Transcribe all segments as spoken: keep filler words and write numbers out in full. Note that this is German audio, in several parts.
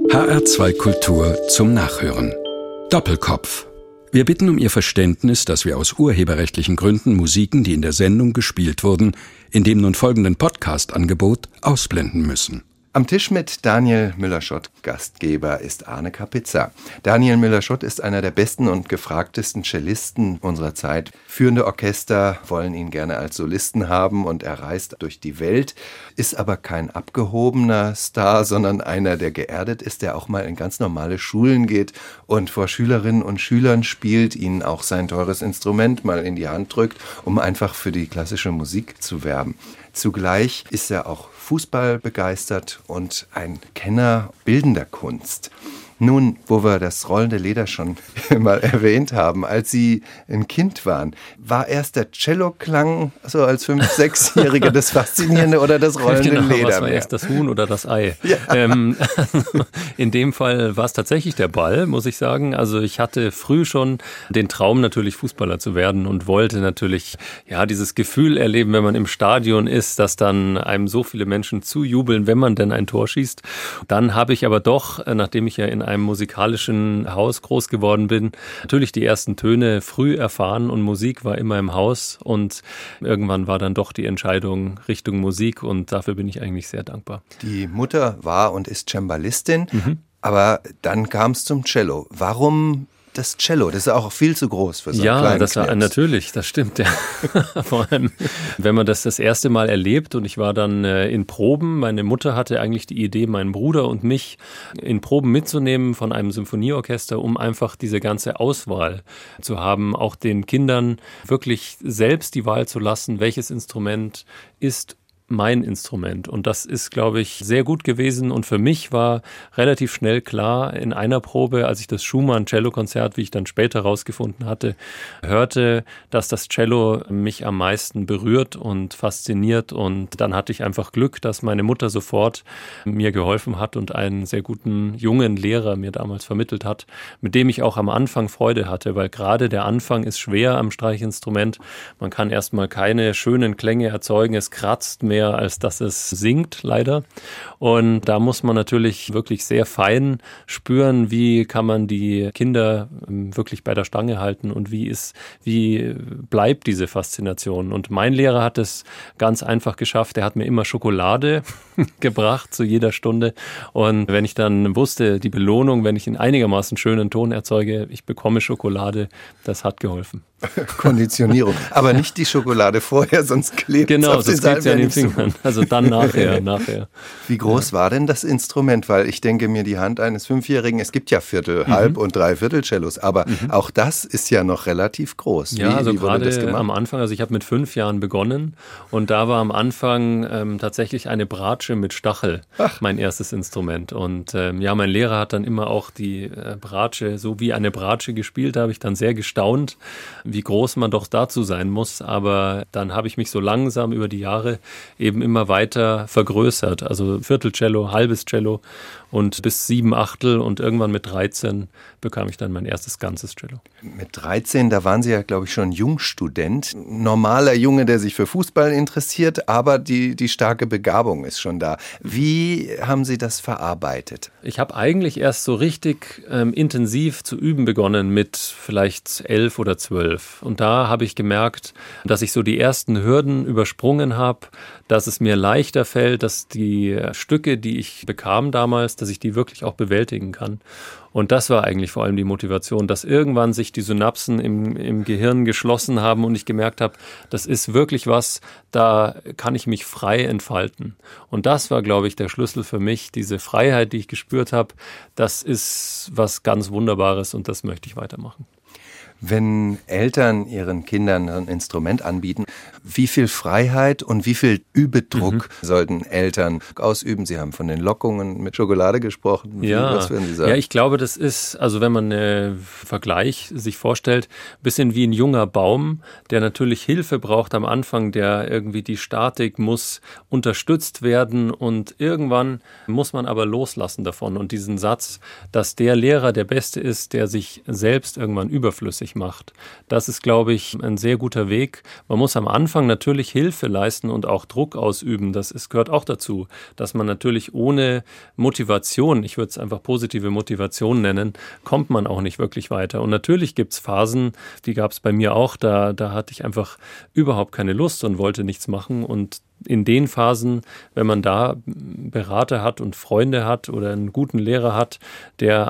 H R zwei Kultur zum Nachhören. Doppelkopf. Wir bitten um Ihr Verständnis, dass wir aus urheberrechtlichen Gründen Musiken, die in der Sendung gespielt wurden, in dem nun folgenden Podcast-Angebot ausblenden müssen. Am Tisch mit Daniel Müller-Schott, Gastgeber, ist Arne Kapitza. Daniel Müller-Schott ist einer der besten und gefragtesten Cellisten unserer Zeit. Führende Orchester wollen ihn gerne als Solisten haben und er reist durch die Welt, ist aber kein abgehobener Star, sondern einer, der geerdet ist, der auch mal in ganz normale Schulen geht und vor Schülerinnen und Schülern spielt, ihnen auch sein teures Instrument mal in die Hand drückt, um einfach für die klassische Musik zu werben. Zugleich ist er auch Fußball begeistert und ein Kenner bildender Kunst. Nun, wo wir das rollende Leder schon mal erwähnt haben, als Sie ein Kind waren, war erst der Celloklang so als Fünf-, Sechsjähriger das Faszinierende oder das rollende genau, Leder? Was war mehr? erst das Huhn oder das Ei? Ja. Ähm, also in dem Fall war es tatsächlich der Ball, muss ich sagen. Also ich hatte früh schon den Traum, natürlich Fußballer zu werden und wollte natürlich ja dieses Gefühl erleben, wenn man im Stadion ist, dass dann einem so viele Menschen zujubeln, wenn man denn ein Tor schießt. Dann habe ich aber doch, nachdem ich ja in einem musikalischen Haus groß geworden bin, natürlich die ersten Töne früh erfahren und Musik war immer im Haus und irgendwann war dann doch die Entscheidung Richtung Musik und dafür bin ich eigentlich sehr dankbar. Die Mutter war und ist Cembalistin, Mhm. aber dann kam es zum Cello. Warum das Cello? Das ist auch viel zu groß für so einen Ja, kleinen das war Knirps. natürlich, das stimmt. Ja. Vor allem, wenn man das das erste Mal erlebt und ich war dann äh, in Proben. Meine Mutter hatte eigentlich die Idee, meinen Bruder und mich in Proben mitzunehmen von einem Symphonieorchester, um einfach diese ganze Auswahl zu haben, auch den Kindern wirklich selbst die Wahl zu lassen, welches Instrument ist mein Instrument. Und das ist, glaube ich, sehr gut gewesen. Und für mich war relativ schnell klar in einer Probe, als ich das Schumann-Cello-Konzert, wie ich dann später rausgefunden hatte, hörte, dass das Cello mich am meisten berührt und fasziniert. Und dann hatte ich einfach Glück, dass meine Mutter sofort mir geholfen hat und einen sehr guten jungen Lehrer mir damals vermittelt hat, mit dem ich auch am Anfang Freude hatte, weil gerade der Anfang ist schwer am Streichinstrument. Man kann erstmal keine schönen Klänge erzeugen. Es kratzt mehr, als dass es singt, leider. Und da muss man natürlich wirklich sehr fein spüren, wie kann man die Kinder wirklich bei der Stange halten und wie ist, wie bleibt diese Faszination. Und mein Lehrer hat es ganz einfach geschafft. Er hat mir immer Schokolade gebracht zu jeder Stunde. Und wenn ich dann wusste, die Belohnung, wenn ich einen einigermaßen schönen Ton erzeuge, ich bekomme Schokolade, das hat geholfen. Konditionierung. Aber nicht die Schokolade vorher, sonst klebt es Genau, auf den das klebt ja an den Fingern. Fingern. Also dann nachher, nachher. Wie groß war denn das Instrument? Weil ich denke mir, die Hand eines Fünfjährigen, es gibt ja Viertel-, Mhm. Halb- und Dreiviertel-Cellos, aber Mhm. auch das ist ja noch relativ groß. Ja, wie, also wie wurde das gerade gemacht? am Anfang, also ich habe mit fünf Jahren begonnen und da war am Anfang ähm, tatsächlich eine Bratsche mit Stachel Ach. mein erstes Instrument. Und ähm, ja, mein Lehrer hat dann immer auch die äh, Bratsche, so wie eine Bratsche gespielt, da habe ich dann sehr gestaunt, wie groß man doch dazu sein muss. Aber dann habe ich mich so langsam über die Jahre eben immer weiter vergrößert. Also Viertelcello, halbes Cello und bis sieben Achtel und irgendwann mit dreizehn bekam ich dann mein erstes ganzes Cello. Mit dreizehn, da waren Sie ja, glaube ich, schon Jungstudent. Normaler Junge, der sich für Fußball interessiert, aber die, die starke Begabung ist schon da. Wie haben Sie das verarbeitet? Ich habe eigentlich erst so richtig ähm, intensiv zu üben begonnen mit vielleicht elf oder zwölf. Und da habe ich gemerkt, dass ich so die ersten Hürden übersprungen habe, dass es mir leichter fällt, dass die Stücke, die ich bekam damals, dass ich die wirklich auch bewältigen kann. Und das war eigentlich vor allem die Motivation, dass irgendwann sich die Synapsen im, im Gehirn geschlossen haben und ich gemerkt habe, das ist wirklich was, da kann ich mich frei entfalten. Und das war, glaube ich, der Schlüssel für mich, diese Freiheit, die ich gespürt habe, das ist was ganz Wunderbares und das möchte ich weitermachen. Wenn Eltern ihren Kindern ein Instrument anbieten, wie viel Freiheit und wie viel Übedruck mhm. sollten Eltern ausüben? Sie haben von den Lockungen mit Schokolade gesprochen. Wie, ja. Was würden Sie sagen? Ja, ich glaube, das ist, also wenn man einen Vergleich sich vorstellt, ein bisschen wie ein junger Baum, der natürlich Hilfe braucht am Anfang, der irgendwie die Statik muss unterstützt werden und irgendwann muss man aber loslassen davon. Und diesen Satz, dass der Lehrer der Beste ist, der sich selbst irgendwann überflüssig macht, das ist, glaube ich, ein sehr guter Weg. Man muss am Anfang Anfang natürlich Hilfe leisten und auch Druck ausüben. Das ist, gehört auch dazu, dass man natürlich ohne Motivation, ich würde es einfach positive Motivation nennen, kommt man auch nicht wirklich weiter. Und natürlich gibt es Phasen, die gab es bei mir auch, da, da hatte ich einfach überhaupt keine Lust und wollte nichts machen. Und in den Phasen, wenn man da Berater hat und Freunde hat oder einen guten Lehrer hat, der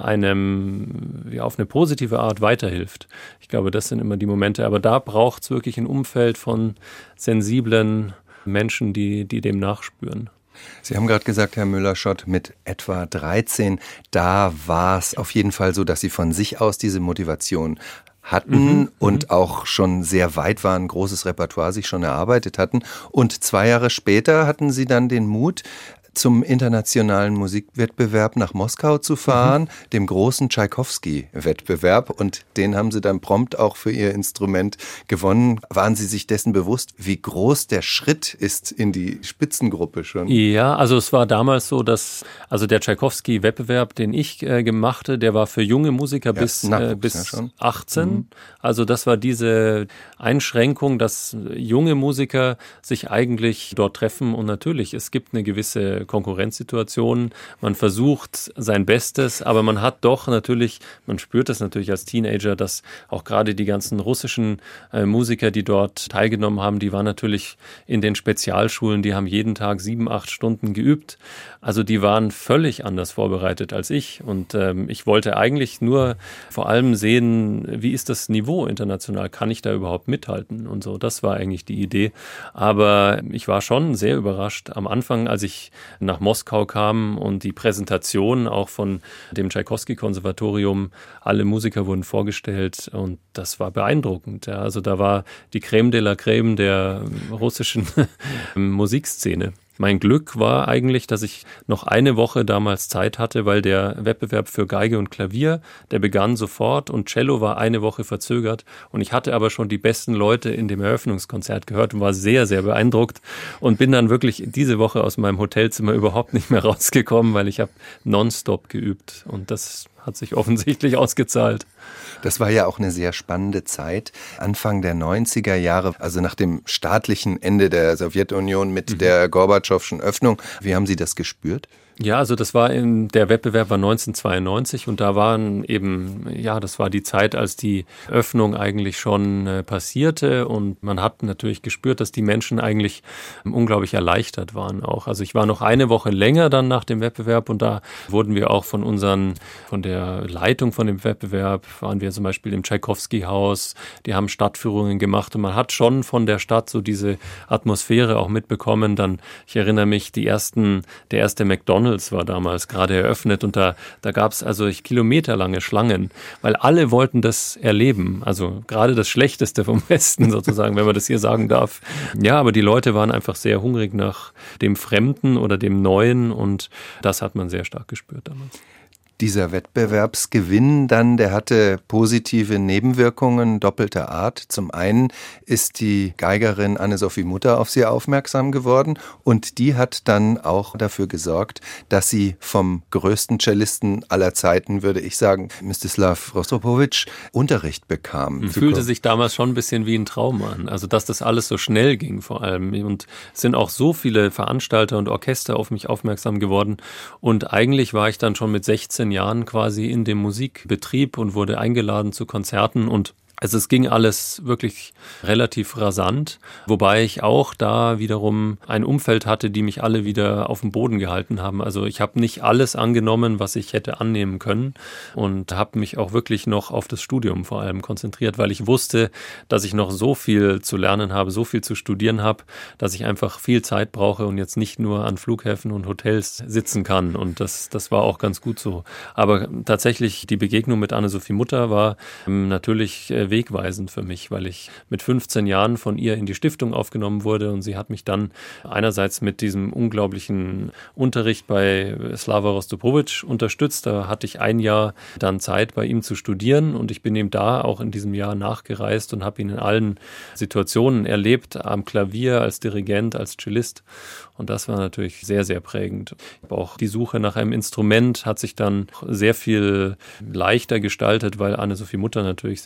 einem ja, auf eine positive Art weiterhilft. Ich glaube, das sind immer die Momente. Aber da braucht es wirklich ein Umfeld von sensiblen Menschen, die, die dem nachspüren. Sie haben gerade gesagt, Herr Müller-Schott, mit etwa dreizehn, da war es auf jeden Fall so, dass Sie von sich aus diese Motivation hatten mhm, und auch schon sehr weit waren, ein großes Repertoire sich schon erarbeitet hatten. Und zwei Jahre später hatten Sie dann den Mut, zum internationalen Musikwettbewerb nach Moskau zu fahren, mhm. dem großen Tschaikowski-Wettbewerb. Und den haben Sie dann prompt auch für Ihr Instrument gewonnen. Waren Sie sich dessen bewusst, wie groß der Schritt ist in die Spitzengruppe schon? Ja, also es war damals so, dass also der Tschaikowski-Wettbewerb, den ich äh, gemacht habe, der war für junge Musiker ja, bis, äh, bis ja achtzehn. Mhm. Also das war diese Einschränkung, dass junge Musiker sich eigentlich dort treffen. Und natürlich, es gibt eine gewisse Konkurrenzsituationen. Man versucht sein Bestes, aber man hat doch natürlich, man spürt das natürlich als Teenager, dass auch gerade die ganzen russischen äh, Musiker, die dort teilgenommen haben, die waren natürlich in den Spezialschulen, die haben jeden Tag sieben, acht Stunden geübt. Also die waren völlig anders vorbereitet als ich. Und ähm, ich wollte eigentlich nur vor allem sehen, wie ist das Niveau international? Kann ich da überhaupt mithalten? Und so, das war eigentlich die Idee. Aber ich war schon sehr überrascht am Anfang, als ich nach Moskau kam und die Präsentation auch von dem Tschaikowski-Konservatorium, alle Musiker wurden vorgestellt und das war beeindruckend. Ja. Also da war die Crème de la Crème der russischen Musikszene. Mein Glück war eigentlich, dass ich noch eine Woche damals Zeit hatte, weil der Wettbewerb für Geige und Klavier, der begann sofort und Cello war eine Woche verzögert. Und ich hatte aber schon die besten Leute in dem Eröffnungskonzert gehört und war sehr, sehr beeindruckt und bin dann wirklich diese Woche aus meinem Hotelzimmer überhaupt nicht mehr rausgekommen, weil ich habe nonstop geübt und das hat sich offensichtlich ausgezahlt. Das war ja auch eine sehr spannende Zeit, Anfang der neunziger Jahre, also nach dem staatlichen Ende der Sowjetunion mit mhm. der Gorbatschowschen Öffnung. Wie haben Sie das gespürt? Ja, also das war in, der Wettbewerb war neunzehnhundertzweiundneunzig und da waren eben, ja, das war die Zeit, als die Öffnung eigentlich schon äh, passierte und man hat natürlich gespürt, dass die Menschen eigentlich ähm, unglaublich erleichtert waren auch. Also ich war noch eine Woche länger dann nach dem Wettbewerb und da wurden wir auch von unseren, von der Leitung von dem Wettbewerb, waren wir zum Beispiel im Tschaikowski-Haus, die haben Stadtführungen gemacht und man hat schon von der Stadt so diese Atmosphäre auch mitbekommen. Dann, ich erinnere mich, die ersten, der erste McDonald's war damals gerade eröffnet und da, da gab es also kilometerlange Schlangen, weil alle wollten das erleben. Also gerade das Schlechteste vom Westen sozusagen, wenn man das hier sagen darf. Ja, aber die Leute waren einfach sehr hungrig nach dem Fremden oder dem Neuen und das hat man sehr stark gespürt damals. Dieser Wettbewerbsgewinn dann, der hatte positive Nebenwirkungen doppelter Art. Zum einen ist die Geigerin Anne-Sophie Mutter auf sie aufmerksam geworden und die hat dann auch dafür gesorgt, dass sie vom größten Cellisten aller Zeiten, würde ich sagen, Mstislav Rostropowitsch, Unterricht bekam. Fühlte sich damals schon ein bisschen wie ein Traum an. Also dass das alles so schnell ging vor allem und es sind auch so viele Veranstalter und Orchester auf mich aufmerksam geworden und eigentlich war ich dann schon mit sechzehn Jahren quasi in dem Musikbetrieb und wurde eingeladen zu Konzerten und also es ging alles wirklich relativ rasant, wobei ich auch da wiederum ein Umfeld hatte, die mich alle wieder auf den Boden gehalten haben. Also ich habe nicht alles angenommen, was ich hätte annehmen können und habe mich auch wirklich noch auf das Studium vor allem konzentriert, weil ich wusste, dass ich noch so viel zu lernen habe, so viel zu studieren habe, dass ich einfach viel Zeit brauche und jetzt nicht nur an Flughäfen und Hotels sitzen kann und das, das war auch ganz gut so. Aber tatsächlich die Begegnung mit Anne-Sophie Mutter war ähm, natürlich äh, wegweisend für mich, weil ich mit fünfzehn Jahren von ihr in die Stiftung aufgenommen wurde und sie hat mich dann einerseits mit diesem unglaublichen Unterricht bei Slava Rostropowitsch unterstützt. Da hatte ich ein Jahr dann Zeit, bei ihm zu studieren und ich bin ihm da auch in diesem Jahr nachgereist und habe ihn in allen Situationen erlebt, am Klavier, als Dirigent, als Cellist und das war natürlich sehr, sehr prägend. Auch die Suche nach einem Instrument hat sich dann sehr viel leichter gestaltet, weil Anne-Sophie Mutter natürlich sehr viel Erfahrung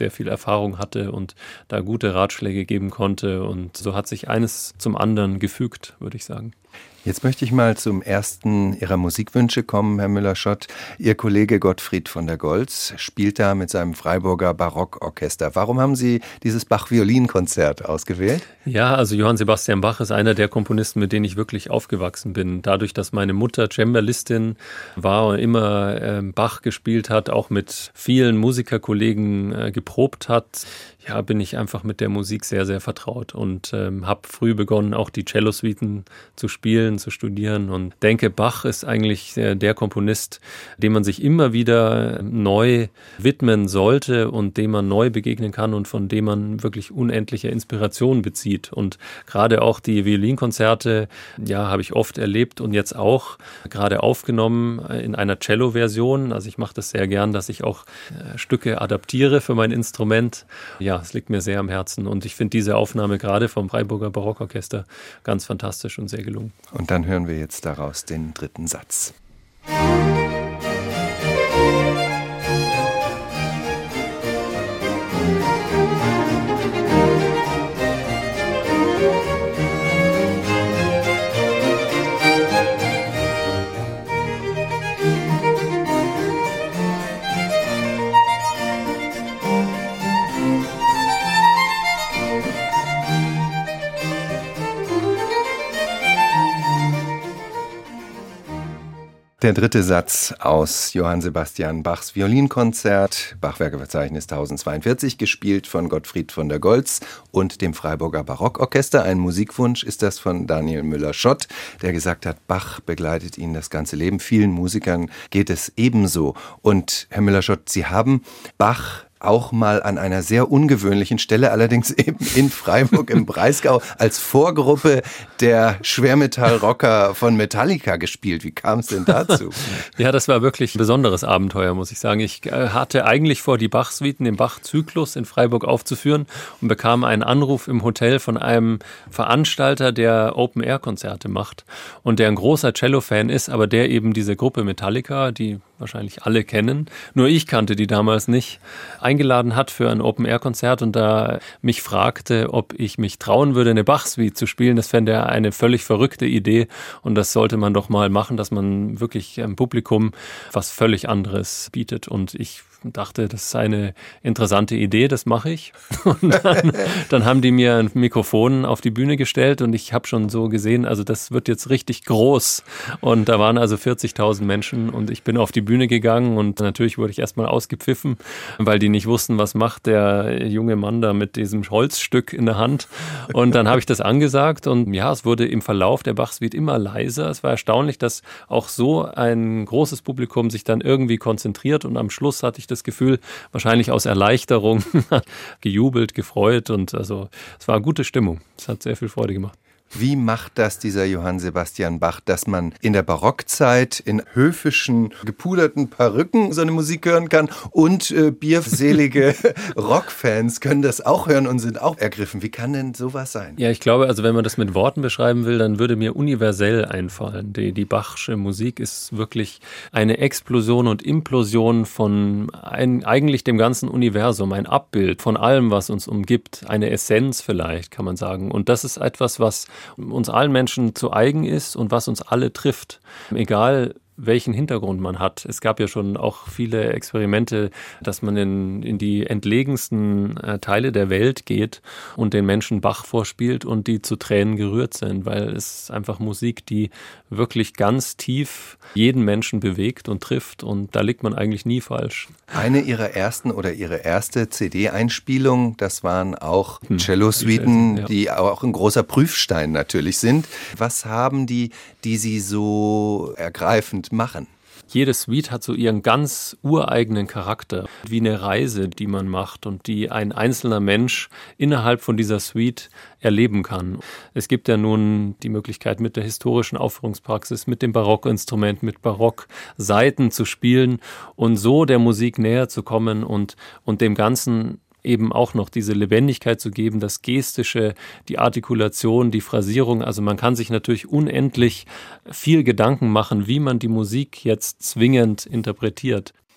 Erfahrung hatte und da gute Ratschläge geben konnte. Und so hat sich eines zum anderen gefügt, würde ich sagen. Jetzt möchte ich mal zum ersten Ihrer Musikwünsche kommen, Herr Müller-Schott. Ihr Kollege Gottfried von der Goltz spielt da mit seinem Freiburger Barockorchester. Warum haben Sie dieses Bach-Violinkonzert ausgewählt? Ja, also Johann Sebastian Bach ist einer der Komponisten, mit denen ich wirklich aufgewachsen bin. Dadurch, dass meine Mutter Cembalistin war und immer äh, Bach gespielt hat, auch mit vielen Musikerkollegen äh, geprobt hat, ja, bin ich einfach mit der Musik sehr, sehr vertraut und ähm, habe früh begonnen, auch die Cellosuiten zu spielen, zu studieren und denke, Bach ist eigentlich äh, der Komponist, dem man sich immer wieder neu widmen sollte und dem man neu begegnen kann und von dem man wirklich unendliche Inspiration bezieht. Und gerade auch die Violinkonzerte, ja, habe ich oft erlebt und jetzt auch gerade aufgenommen in einer Cello-Version. Also ich mache das sehr gern, dass ich auch äh, Stücke adaptiere für mein Instrument. Ja, es liegt mir sehr am Herzen und ich finde diese Aufnahme gerade vom Freiburger Barockorchester ganz fantastisch und sehr gelungen. Und dann hören wir jetzt daraus den dritten Satz. Der dritte Satz aus Johann Sebastian Bachs Violinkonzert, Bachwerkeverzeichnis tausendzweiundvierzig, gespielt von Gottfried von der Goltz und dem Freiburger Barockorchester. Ein Musikwunsch ist das von Daniel Müller-Schott, der gesagt hat, Bach begleitet ihn das ganze Leben. Vielen Musikern geht es ebenso. Und Herr Müller-Schott, Sie haben Bach auch mal an einer sehr ungewöhnlichen Stelle, allerdings eben in Freiburg im Breisgau, als Vorgruppe der Schwermetallrocker von Metallica gespielt. Wie kam es denn dazu? Ja, das war wirklich ein besonderes Abenteuer, muss ich sagen. Ich hatte eigentlich vor, die Bach-Suiten, den Bach-Zyklus in Freiburg aufzuführen und bekam einen Anruf im Hotel von einem Veranstalter, der Open-Air-Konzerte macht und der ein großer Cello-Fan ist, aber der eben diese Gruppe Metallica, die wahrscheinlich alle kennen, nur ich kannte die damals nicht, eingeladen hat für ein Open-Air-Konzert und da mich fragte, ob ich mich trauen würde, eine Bach-Suite zu spielen. Das fände er eine völlig verrückte Idee und das sollte man doch mal machen, dass man wirklich im Publikum was völlig anderes bietet. Und ich dachte, das ist eine interessante Idee, das mache ich. Und dann, dann haben die mir ein Mikrofon auf die Bühne gestellt und ich habe schon so gesehen, also das wird jetzt richtig groß. Und da waren also vierzigtausend Menschen und ich bin auf die Bühne gegangen und natürlich wurde ich erstmal ausgepfiffen, weil die nicht wussten, was macht der junge Mann da mit diesem Holzstück in der Hand. Und dann habe ich das angesagt und ja, es wurde im Verlauf der Bach-Suite immer leiser. Es war erstaunlich, dass auch so ein großes Publikum sich dann irgendwie konzentriert und am Schluss hatte ich das Gefühl, wahrscheinlich aus Erleichterung, gejubelt, gefreut und also es war eine gute Stimmung. Es hat sehr viel Freude gemacht. Wie macht das dieser Johann Sebastian Bach, dass man in der Barockzeit in höfischen, gepuderten Perücken so eine Musik hören kann und äh, bierselige Rockfans können das auch hören und sind auch ergriffen. Wie kann denn sowas sein? Ja, ich glaube, also wenn man das mit Worten beschreiben will, dann würde mir universell einfallen. Die, die Bachsche Musik ist wirklich eine Explosion und Implosion von ein, eigentlich dem ganzen Universum, ein Abbild von allem, was uns umgibt, eine Essenz vielleicht, kann man sagen. Und das ist etwas, was uns allen Menschen zu eigen ist und was uns alle trifft. Egal welchen Hintergrund man hat. Es gab ja schon auch viele Experimente, dass man in, in die entlegensten äh, Teile der Welt geht und den Menschen Bach vorspielt und die zu Tränen gerührt sind, weil es ist einfach Musik, die wirklich ganz tief jeden Menschen bewegt und trifft und da liegt man eigentlich nie falsch. Eine ihrer ersten oder ihre erste C D-Einspielung, das waren auch hm, Cello-Suiten, die, ja. die auch ein großer Prüfstein natürlich sind. Was haben die, die sie so ergreifend machen? Jede Suite hat so ihren ganz ureigenen Charakter, wie eine Reise, die man macht und die ein einzelner Mensch innerhalb von dieser Suite erleben kann. Es gibt ja nun die Möglichkeit, mit der historischen Aufführungspraxis, mit dem Barockinstrument, mit Barocksaiten zu spielen und so der Musik näher zu kommen und, und dem Ganzen eben auch noch diese Lebendigkeit zu geben, das Gestische, die Artikulation, die Phrasierung. Also man kann sich natürlich unendlich viel Gedanken machen, wie man die Musik jetzt zwingend interpretiert.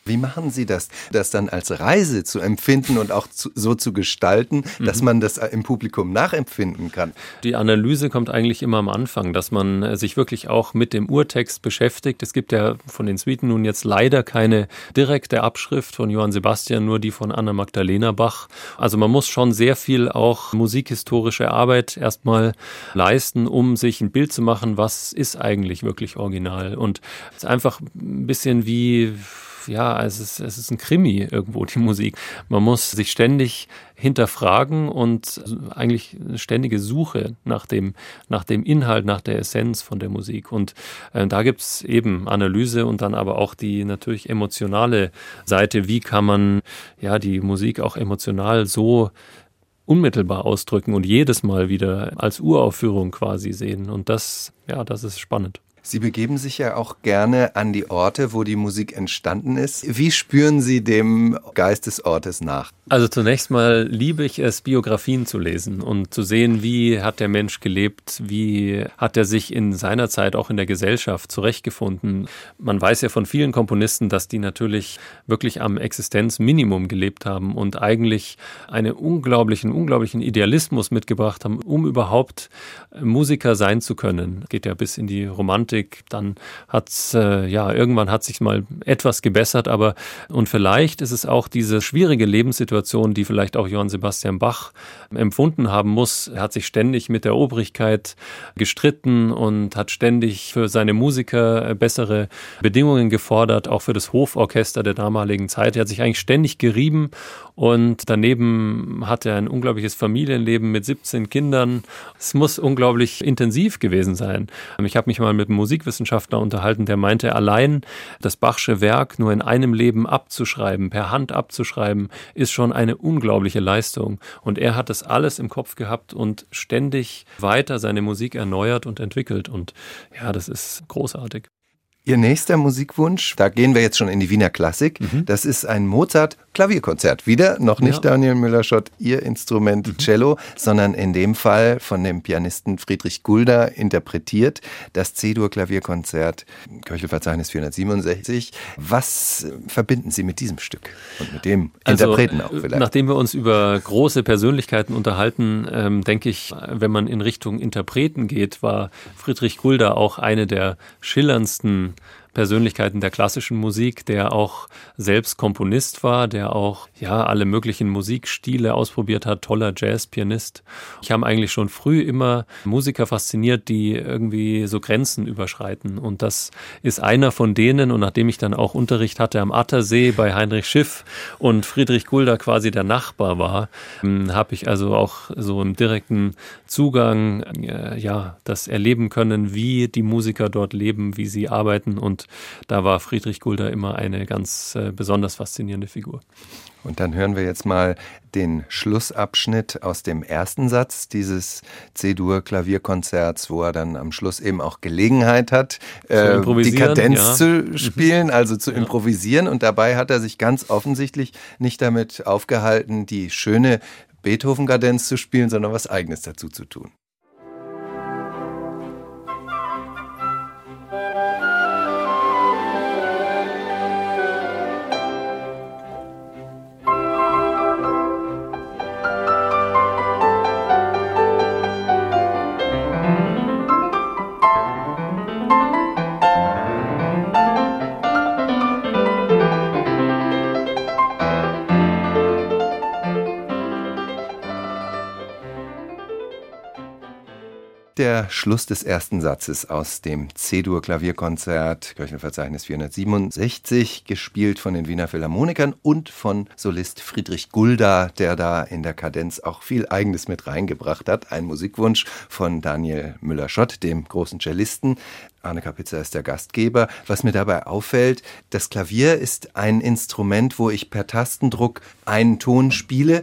Wie machen Sie das, das dann als Reise zu empfinden und auch zu, so zu gestalten, mhm. dass man das im Publikum nachempfinden kann? Die Analyse kommt eigentlich immer am Anfang, dass man sich wirklich auch mit dem Urtext beschäftigt. Es gibt ja von den Suiten nun jetzt leider keine direkte Abschrift von Johann Sebastian, nur die von Anna Magdalena Bach. Also man muss schon sehr viel auch musikhistorische Arbeit erstmal leisten, um sich ein Bild zu machen, was ist eigentlich wirklich original. Und es ist einfach ein bisschen wie... Ja, es ist, es ist ein Krimi irgendwo, die Musik. Man muss sich ständig hinterfragen und eigentlich eine ständige Suche nach dem, nach dem Inhalt, nach der Essenz von der Musik. Und äh, da gibt's eben Analyse und dann aber auch die natürlich emotionale Seite. Wie kann man ja die Musik auch emotional so unmittelbar ausdrücken und jedes Mal wieder als Uraufführung quasi sehen. Und das, ja, das ist spannend. Sie begeben sich ja auch gerne an die Orte, wo die Musik entstanden ist. Wie spüren Sie dem Geist des Ortes nach? Also zunächst mal liebe ich es, Biografien zu lesen und zu sehen, wie hat der Mensch gelebt, wie hat er sich in seiner Zeit auch in der Gesellschaft zurechtgefunden. Man weiß ja von vielen Komponisten, dass die natürlich wirklich am Existenzminimum gelebt haben und eigentlich einen unglaublichen, unglaublichen Idealismus mitgebracht haben, um überhaupt Musiker sein zu können. Geht ja bis in die Romantik. Dann hat's, äh, ja, irgendwann hat sich mal etwas gebessert, aber und vielleicht ist es auch diese schwierige Lebenssituation, die vielleicht auch Johann Sebastian Bach empfunden haben muss. Er hat sich ständig mit der Obrigkeit gestritten und hat ständig für seine Musiker bessere Bedingungen gefordert, auch für das Hoforchester der damaligen Zeit. Er hat sich eigentlich ständig gerieben und daneben hat er ein unglaubliches Familienleben mit siebzehn Kindern. Es muss unglaublich intensiv gewesen sein. Ich habe mich mal mit einem Musikwissenschaftler unterhalten, der meinte, allein das Bachsche Werk nur in einem Leben abzuschreiben, per Hand abzuschreiben, ist schon eine unglaubliche Leistung. Und er hat das alles im Kopf gehabt und ständig weiter seine Musik erneuert und entwickelt. Und ja, das ist großartig. Ihr nächster Musikwunsch, da gehen wir jetzt schon in die Wiener Klassik, mhm. das ist ein Mozart-Klavierkonzert. Wieder, noch nicht ja. Daniel Müller-Schott, Ihr Instrument mhm. Cello, sondern in dem Fall von dem Pianisten Friedrich Gulda interpretiert, das C-Dur-Klavierkonzert, Köchelverzeichnis vierhundertsiebenundsechzig. Was verbinden Sie mit diesem Stück und mit dem also, Interpreten auch vielleicht? Nachdem wir uns über große Persönlichkeiten unterhalten, ähm, denke ich, wenn man in Richtung Interpreten geht, war Friedrich Gulda auch eine der schillerndsten Persönlichkeiten der klassischen Musik, der auch selbst Komponist war, der auch ja alle möglichen Musikstile ausprobiert hat, toller Jazzpianist. Ich habe eigentlich schon früh immer Musiker fasziniert, die irgendwie so Grenzen überschreiten. Und das ist einer von denen. Und nachdem ich dann auch Unterricht hatte am Attersee bei Heinrich Schiff und Friedrich Gulda quasi der Nachbar war, habe ich also auch so einen direkten Zugang, äh, ja, das erleben können, wie die Musiker dort leben, wie sie arbeiten. Und da war Friedrich Gulda immer eine ganz äh, besonders faszinierende Figur. Und dann hören wir jetzt mal den Schlussabschnitt aus dem ersten Satz dieses C-Dur-Klavierkonzerts, wo er dann am Schluss eben auch Gelegenheit hat, äh, die Kadenz ja. zu spielen, also zu ja. improvisieren. Und dabei hat er sich ganz offensichtlich nicht damit aufgehalten, die schöne Beethoven-Kadenz zu spielen, sondern was Eigenes dazu zu tun. Der Schluss des ersten Satzes aus dem C-Dur-Klavierkonzert, Kirchenverzeichnis vierhundertsiebenundsechzig, gespielt von den Wiener Philharmonikern und von Solist Friedrich Gulda, der da in der Kadenz auch viel Eigenes mit reingebracht hat. Ein Musikwunsch von Daniel Müller-Schott, dem großen Cellisten. Arne Kapitza ist der Gastgeber. Was mir dabei auffällt, das Klavier ist ein Instrument, wo ich per Tastendruck einen Ton spiele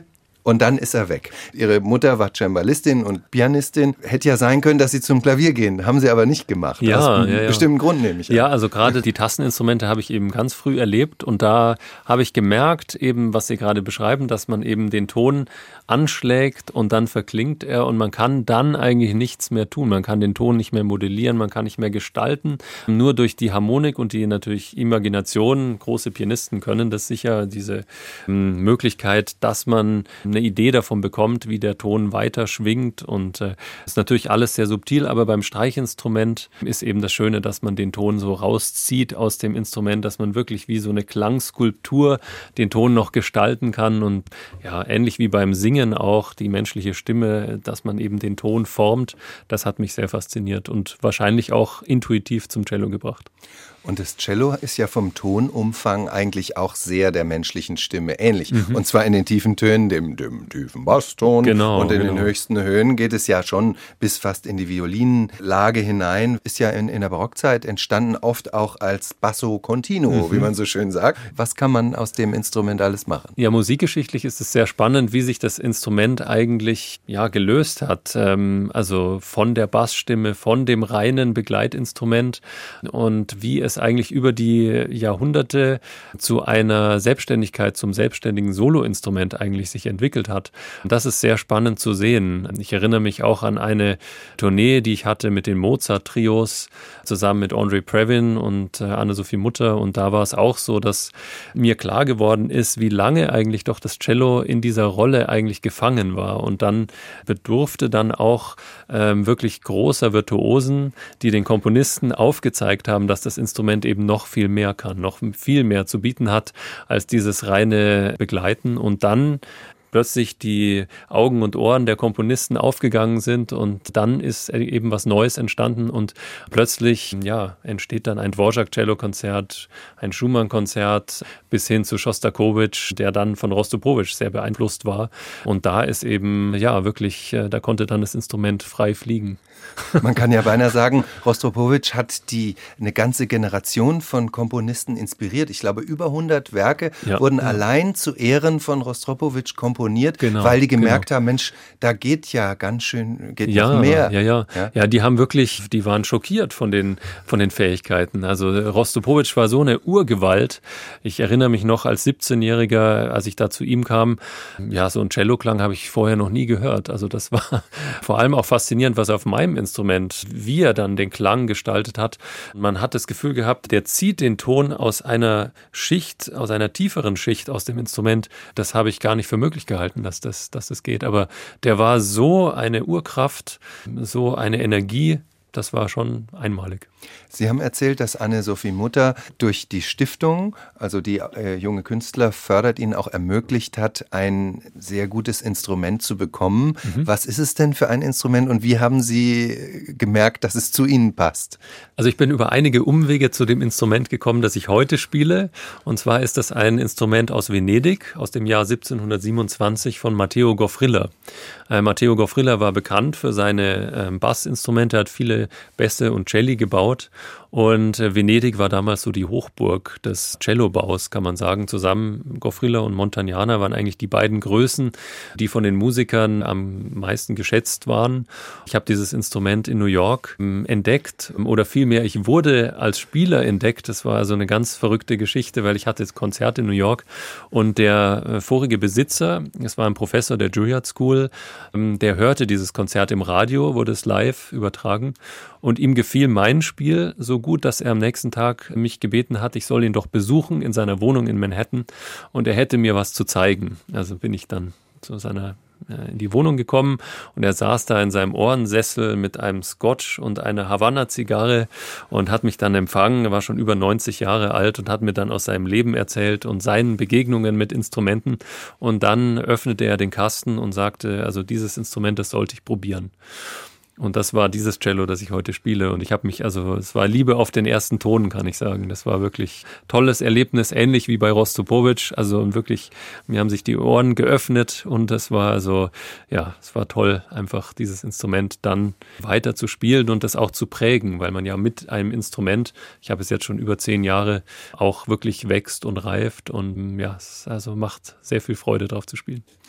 und dann ist er weg. Ihre Mutter war Cembalistin und Pianistin. Hätte ja sein können, dass Sie zum Klavier gehen. Haben Sie aber nicht gemacht. Ja, Aus einem ja, ja. bestimmten Grund, nehme ich an. Ja, also gerade die Tasteninstrumente habe ich eben ganz früh erlebt und da habe ich gemerkt, eben was Sie gerade beschreiben, dass man eben den Ton anschlägt und dann verklingt er und man kann dann eigentlich nichts mehr tun. Man kann den Ton nicht mehr modellieren, man kann nicht mehr gestalten. Nur durch die Harmonik und die natürlich Imagination, große Pianisten können das sicher, diese ähm, Möglichkeit, dass man eine Idee davon bekommt, wie der Ton weiter schwingt und äh, ist natürlich alles sehr subtil, aber beim Streichinstrument ist eben das Schöne, dass man den Ton so rauszieht aus dem Instrument, dass man wirklich wie so eine Klangskulptur den Ton noch gestalten kann und ja, ähnlich wie beim Singen auch die menschliche Stimme, dass man eben den Ton formt, das hat mich sehr fasziniert und wahrscheinlich auch intuitiv zum Cello gebracht. Und das Cello ist ja vom Tonumfang eigentlich auch sehr der menschlichen Stimme ähnlich. Mhm. Und zwar in den tiefen Tönen, dem, dem tiefen Basston. Genau, und in genau. den höchsten Höhen geht es ja schon bis fast in die Violinlage hinein. Ist ja in, in der Barockzeit entstanden, oft auch als Basso Continuo, mhm. wie man so schön sagt. Was kann man aus dem Instrument alles machen? Ja, musikgeschichtlich ist es sehr spannend, wie sich das Instrument eigentlich ja, gelöst hat. Ähm, also von der Bassstimme, von dem reinen Begleitinstrument und wie es eigentlich über die Jahrhunderte zu einer Selbstständigkeit, zum selbstständigen Soloinstrument eigentlich sich entwickelt hat. Und das ist sehr spannend zu sehen. Ich erinnere mich auch an eine Tournee, die ich hatte mit den Mozart-Trios, zusammen mit Andre Previn und Anne-Sophie Mutter. Und da war es auch so, dass mir klar geworden ist, wie lange eigentlich doch das Cello in dieser Rolle eigentlich gefangen war. Und dann bedurfte dann auch ähm, wirklich großer Virtuosen, die den Komponisten aufgezeigt haben, dass das Instrument eben noch viel mehr kann, noch viel mehr zu bieten hat als dieses reine Begleiten und dann plötzlich die Augen und Ohren der Komponisten aufgegangen sind und dann ist eben was Neues entstanden und plötzlich ja, entsteht dann ein Dvorak-Cello-Konzert, ein Schumann-Konzert bis hin zu Schostakowitsch, der dann von Rostropowitsch sehr beeinflusst war und da ist eben, ja wirklich, da konnte dann das Instrument frei fliegen. Man kann ja beinahe sagen, Rostropowitsch hat die eine ganze Generation von Komponisten inspiriert. Ich glaube, über hundert Werke ja, wurden ja. allein zu Ehren von Rostropowitsch komponiert, genau, weil die gemerkt genau. haben, Mensch, da geht ja ganz schön, geht ja, noch mehr. Ja, ja, ja. Ja, die haben wirklich, die waren schockiert von den, von den Fähigkeiten. Also Rostropowitsch war so eine Urgewalt. Ich erinnere mich noch als siebzehnjähriger, als ich da zu ihm kam, ja, so ein Celloklang habe ich vorher noch nie gehört. Also das war vor allem auch faszinierend, was auf meinem Instrument, wie er dann den Klang gestaltet hat. Man hat das Gefühl gehabt, der zieht den Ton aus einer Schicht, aus einer tieferen Schicht aus dem Instrument. Das habe ich gar nicht für möglich gehalten, dass das, dass das geht. Aber der war so eine Urkraft, so eine Energie, das war schon einmalig. Sie haben erzählt, dass Anne-Sophie Mutter durch die Stiftung, also die äh, junge Künstler fördert, ihnen auch ermöglicht hat, ein sehr gutes Instrument zu bekommen. Mhm. Was ist es denn für ein Instrument und wie haben Sie gemerkt, dass es zu Ihnen passt? Also ich bin über einige Umwege zu dem Instrument gekommen, das ich heute spiele. Und zwar ist das ein Instrument aus Venedig, aus dem Jahr siebzehnhundertsiebenundzwanzig von Matteo Gawrilla. Äh, Matteo Gawrilla war bekannt für seine äh, Bassinstrumente, hat viele Bässe und Celli gebaut. Und Venedig war damals so die Hochburg des Cellobaus, kann man sagen. Zusammen Gawrilla und Montagnana waren eigentlich die beiden Größen, die von den Musikern am meisten geschätzt waren. Ich habe dieses Instrument in New York entdeckt oder vielmehr, ich wurde als Spieler entdeckt. Das war also eine ganz verrückte Geschichte, weil ich hatte das Konzert in New York und der vorige Besitzer, es war ein Professor der Juilliard School, der hörte dieses Konzert im Radio, wurde es live übertragen und ihm gefiel mein Spiel so gut, dass er am nächsten Tag mich gebeten hat, ich soll ihn doch besuchen in seiner Wohnung in Manhattan und er hätte mir was zu zeigen. Also bin ich dann zu seiner in die Wohnung gekommen und er saß da in seinem Ohrensessel mit einem Scotch und einer Havanna-Zigarre und hat mich dann empfangen. Er war schon über neunzig Jahre alt und hat mir dann aus seinem Leben erzählt und seinen Begegnungen mit Instrumenten und dann öffnete er den Kasten und sagte, also dieses Instrument, das sollte ich probieren. Und das war dieses Cello, das ich heute spiele. Und ich habe mich, also es war Liebe auf den ersten Ton, kann ich sagen. Das war wirklich tolles Erlebnis, ähnlich wie bei Rostropowitsch. Also wirklich, mir haben sich die Ohren geöffnet und das war also, ja, es war toll, einfach dieses Instrument dann weiter zu spielen und das auch zu prägen, weil man ja mit einem Instrument, ich habe es jetzt schon über zehn Jahre, auch wirklich wächst und reift und ja, es also macht sehr viel Freude, drauf zu spielen.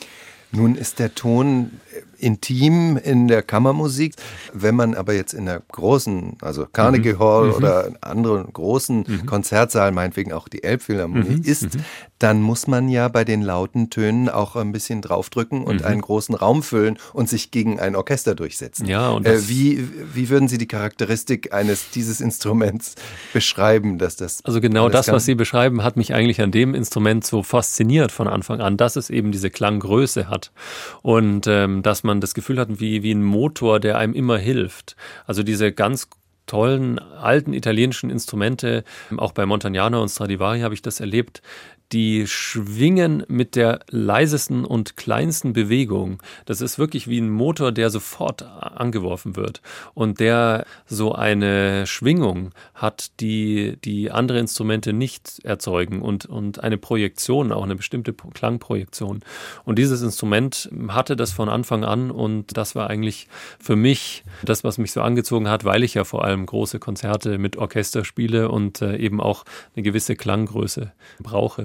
Nun ist der Ton intim in der Kammermusik. Wenn man aber jetzt in der großen, also Carnegie Hall mhm. oder anderen großen mhm. Konzertsaal, meinetwegen auch die Elbphilharmonie mhm. ist, mhm. dann muss man ja bei den lauten Tönen auch ein bisschen draufdrücken und mhm. einen großen Raum füllen und sich gegen ein Orchester durchsetzen. Ja, und äh, wie, wie würden Sie die Charakteristik eines dieses Instruments beschreiben, dass das Also genau das, kann? was Sie beschreiben, hat mich eigentlich an dem Instrument so fasziniert von Anfang an, dass es eben diese Klanggröße hat und ähm, dass man das Gefühl hat, wie, wie ein Motor, der einem immer hilft. Also diese ganz tollen alten italienischen Instrumente, auch bei Montagnana und Stradivari habe ich das erlebt, die schwingen mit der leisesten und kleinsten Bewegung. Das ist wirklich wie ein Motor, der sofort angeworfen wird und der so eine Schwingung hat, die die andere Instrumente nicht erzeugen und, und eine Projektion, auch eine bestimmte Klangprojektion. Und dieses Instrument hatte das von Anfang an und das war eigentlich für mich das, was mich so angezogen hat, weil ich ja vor allem große Konzerte mit Orchester spiele und äh, eben auch eine gewisse Klanggröße brauche.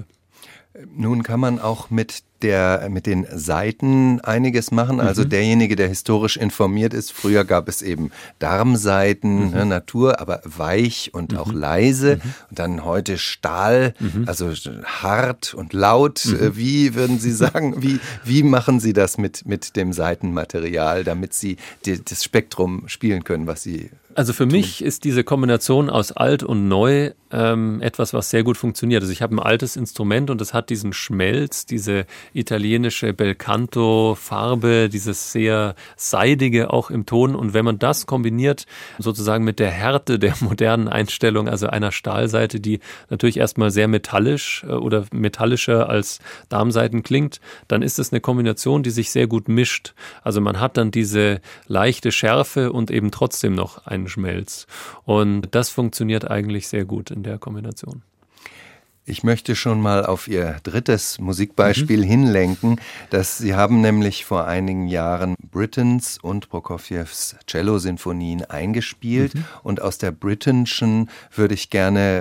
Nun kann man auch mit der mit den Saiten einiges machen. Also mhm. derjenige, der historisch informiert ist, früher gab es eben Darmsaiten, mhm. ne, Natur, aber weich und mhm. auch leise. Mhm. Und dann heute Stahl, mhm. also hart und laut. Mhm. Wie würden Sie sagen, wie, wie machen Sie das mit, mit dem Saitenmaterial, damit Sie die, das Spektrum spielen können, was Sie Also für tun? mich ist diese Kombination aus alt und neu ähm, etwas, was sehr gut funktioniert. Also ich habe ein altes Instrument und es hat diesen Schmelz, diese italienische Belcanto-Farbe, dieses sehr seidige auch im Ton. Und wenn man das kombiniert sozusagen mit der Härte der modernen Einstellung, also einer Stahlsaite, die natürlich erstmal sehr metallisch oder metallischer als Darmsaiten klingt, dann ist es eine Kombination, die sich sehr gut mischt. Also man hat dann diese leichte Schärfe und eben trotzdem noch einen Schmelz. Und das funktioniert eigentlich sehr gut in der Kombination. Ich möchte schon mal auf Ihr drittes Musikbeispiel mhm. hinlenken. Das, Sie haben nämlich vor einigen Jahren Britten's und Prokofjews Cello-Sinfonien eingespielt. Mhm. Und aus der Britten'schen würde ich gerne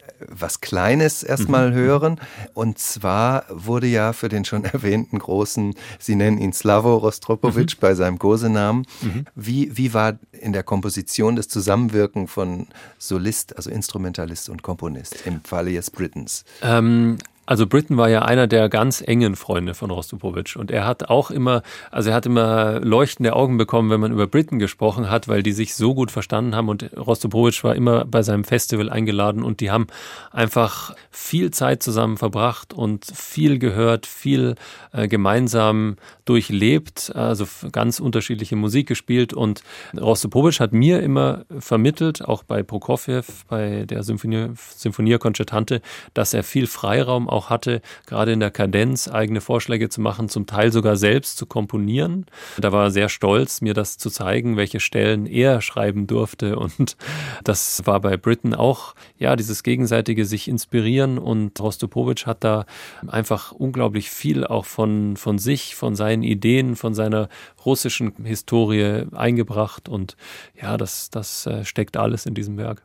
was Kleines erstmal mhm. hören. Und zwar wurde ja für den schon erwähnten großen, Sie nennen ihn Slavo Rostropovich mhm. bei seinem Kosenamen. Mhm. Wie, wie war in der Komposition das Zusammenwirken von Solist, also Instrumentalist und Komponist im Falle jetzt Britten's? Ähm, also Britten war ja einer der ganz engen Freunde von Rostropovich und er hat auch immer, also er hat immer leuchtende Augen bekommen, wenn man über Britten gesprochen hat, weil die sich so gut verstanden haben und Rostropovich war immer bei seinem Festival eingeladen und die haben einfach viel Zeit zusammen verbracht und viel gehört, viel äh, gemeinsam durchlebt, also ganz unterschiedliche Musik gespielt und Rostropovich hat mir immer vermittelt, auch bei Prokofjew, bei der Symphonie, Symphonia Concertante, dass er viel Freiraum auch hatte, gerade in der Kadenz eigene Vorschläge zu machen, zum Teil sogar selbst zu komponieren. Da war er sehr stolz, mir das zu zeigen, welche Stellen er schreiben durfte und das war bei Britten auch, ja, dieses gegenseitige sich inspirieren und Rostropovich hat da einfach unglaublich viel auch von, von sich, von seinen Ideen, von seiner russischen Historie eingebracht und ja, das, das steckt alles in diesem Werk.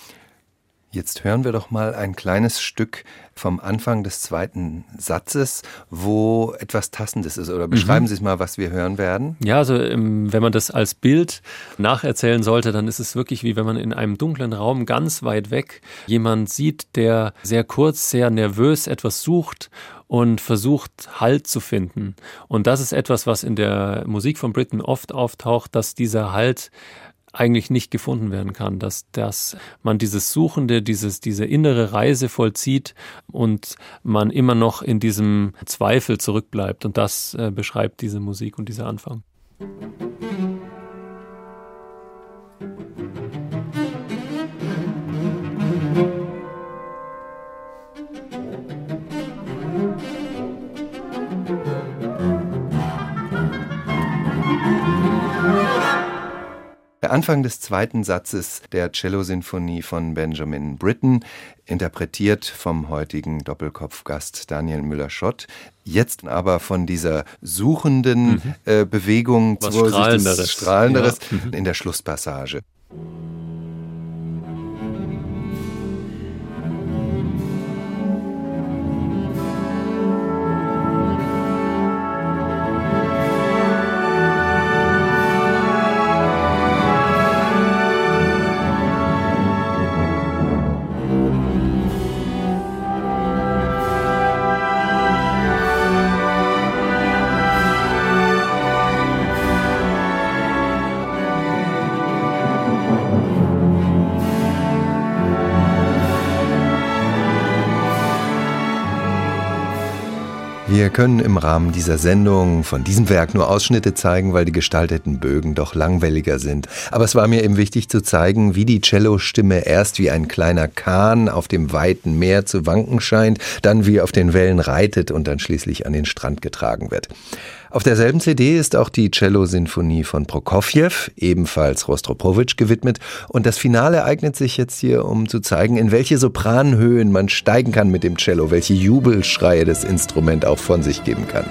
Jetzt hören wir doch mal ein kleines Stück vom Anfang des zweiten Satzes, wo etwas Tassendes ist. Oder beschreiben mhm. Sie es mal, was wir hören werden. Ja, also wenn man das als Bild nacherzählen sollte, dann ist es wirklich wie wenn man in einem dunklen Raum ganz weit weg jemand sieht, der sehr kurz, sehr nervös etwas sucht und versucht, Halt zu finden. Und das ist etwas, was in der Musik von Britten oft auftaucht, dass dieser Halt eigentlich nicht gefunden werden kann, dass, dass man dieses Suchende, dieses, diese innere Reise vollzieht und man immer noch in diesem Zweifel zurückbleibt. Und das äh, beschreibt diese Musik und dieser Anfang. Der Anfang des zweiten Satzes der Cello-Sinfonie von Benjamin Britten, interpretiert vom heutigen Doppelkopfgast Daniel Müller-Schott. Jetzt aber von dieser suchenden mhm. äh, Bewegung Was zu Strahlenderes, Strahlenderes ja. mhm. in der Schlusspassage. Wir können im Rahmen dieser Sendung von diesem Werk nur Ausschnitte zeigen, weil die gestalteten Bögen doch langwelliger sind. Aber es war mir eben wichtig zu zeigen, wie die Cellostimme erst wie ein kleiner Kahn auf dem weiten Meer zu wanken scheint, dann wie auf den Wellen reitet und dann schließlich an den Strand getragen wird. Auf derselben C D ist auch die Cello-Sinfonie von Prokofjew, ebenfalls Rostropowitsch gewidmet. Und das Finale eignet sich jetzt hier, um zu zeigen, in welche Sopranhöhen man steigen kann mit dem Cello, welche Jubelschreie das Instrument auch von sich geben kann.